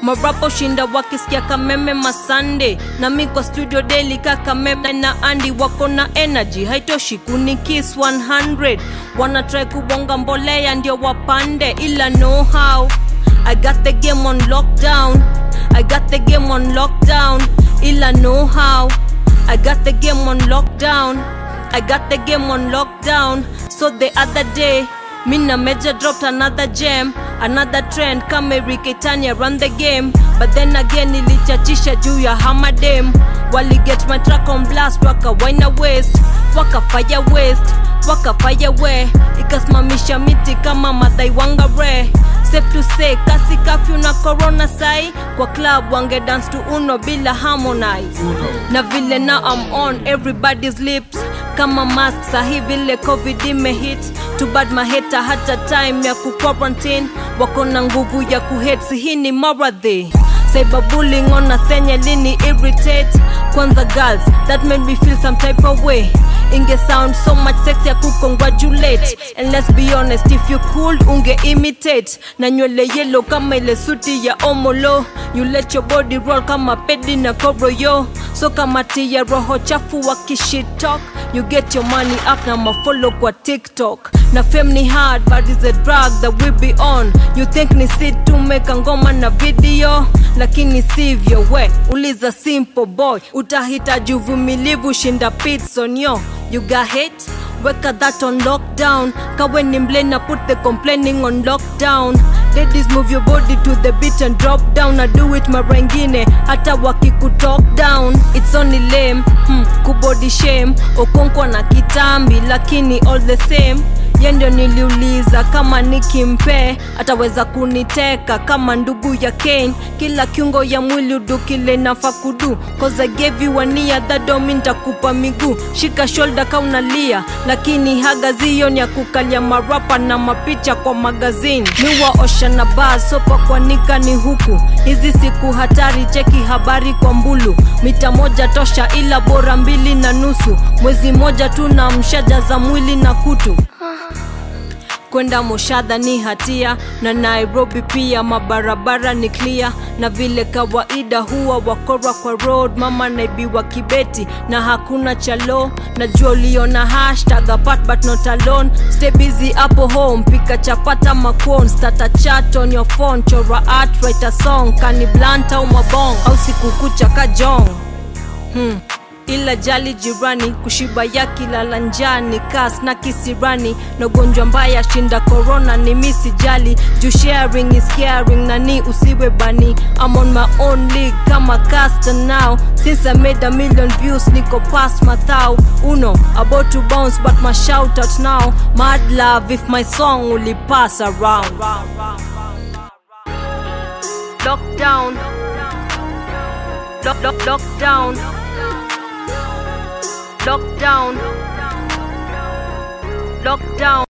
Marapo shinda wakisikia kameme masande, na mi kwa studio daily kaka meme na Andy wako na energy haitoshi kunikiss 100. Wanna try kubonga mbolea ndio wapande, ila know how. I got the game on lockdown, I got the game on lockdown, ila know how. I got the game on lockdown, I got the game on lockdown. So the other day, Mina Major dropped another gem, another trend kama Ricky Tanya run the game. But then again nilichachisha juu ya Hamadem. Wali get my track on blast, waka wine waste, waka fire waste, waka fire way. Ikasimamisha miti kama Mathai Wangare. Safe to say, kasi kafyu na corona sai, kwa club wange dance to Uno bila Harmonize. Na vile now I'm on everybody's lips, kama mask sahi vile COVID imehit. Too bad my hater hata time ya quarantine, wako na nguvu ya kuhate, si hii ni maradhi. Cyberbullying on a senye lini irritate. Kwanza girls, that made me feel some type of way. Inge sound so much sexy ya congratulate. And let's be honest, if you cool unge imitate. Na nywele yellow kama ile suti ya Omolo. You let your body roll kama pedi na kobro yo. So kama tia roho chafu wakishit talk, you get your money up na mafollow kwa TikTok. Na fame ni hard but it's a drug that we be on. You think ni sit to make ngoma na video, lakini sivyo we. Uliza simple boy, utahitaji uvumilivu shinda Pitson yo. You got hate? Weka that on lockdown. Kawe ni mblena, put the complaining on lockdown. Ladies move your body to the beat and drop down. I do it mara ingine hata wakikutalk down. It's only lame, kubody shame. Okonkwo na kitambi lakini all the same. Yendo niliuliza kama nikimpe ataweza kuniteka kama ndugu ya Kane. Kila kiungo ya mwili udukile nafaa kudu, cause I gave you a knee that don't mean takupa miguu. Shika shoulder ka unalia, lakini hagazio ni ya kukalia marapa na mapicha kwa magazine. Miwa osha na bars, sopa kwa nika ni huku. Hizi siku hatari, cheki habari kwa mbulu. Mita moja tosha ila bora 2.5. Mwezi moja tu na mshaja za mwili na kutu. Kwenda Moshadha ni hatia, na Nairobi pia mabarabara ni clear. Na vile kawaida huwa wakora kwa road, mama naibiwa kibeti na hakuna chalo. Najua uliona hashtag apart but not alone. Stay busy hapo home, pika chapata makon. Start a chat on your phone, chora art, write a song. Kani blunt au mabong, au siku kucha kajong. Ila jali jirani, kushiba ya kilala njani. Kas na kisirani, na ugonjwa mbaya shinda corona ni misi jali. Juu sharing is caring, na ni usiwe bani. I'm on my own league kama caster now. Since I made 1 million views, niko past mathau. Uno, about to bounce but my shout out now. Mad love if my song will pass around. Lockdown, lockdown, lockdown, lockdown.